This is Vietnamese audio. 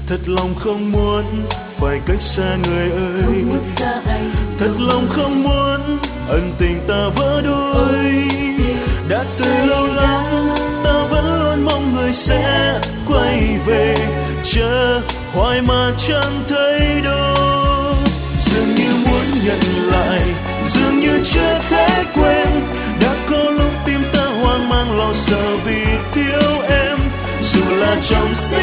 Thật lòng không muốn phải cách xa người ơi, thật lòng không muốn ân tình ta vỡ đôi. Đã từ lâu lắm ta vẫn luôn mong người sẽ quay về, chờ hoài mà chẳng thấy đâu. Dường như muốn nhận lại, dường như chưa thể quên. Đã có lúc tim ta hoang mang lo sợ vì thiếu em, dù là trong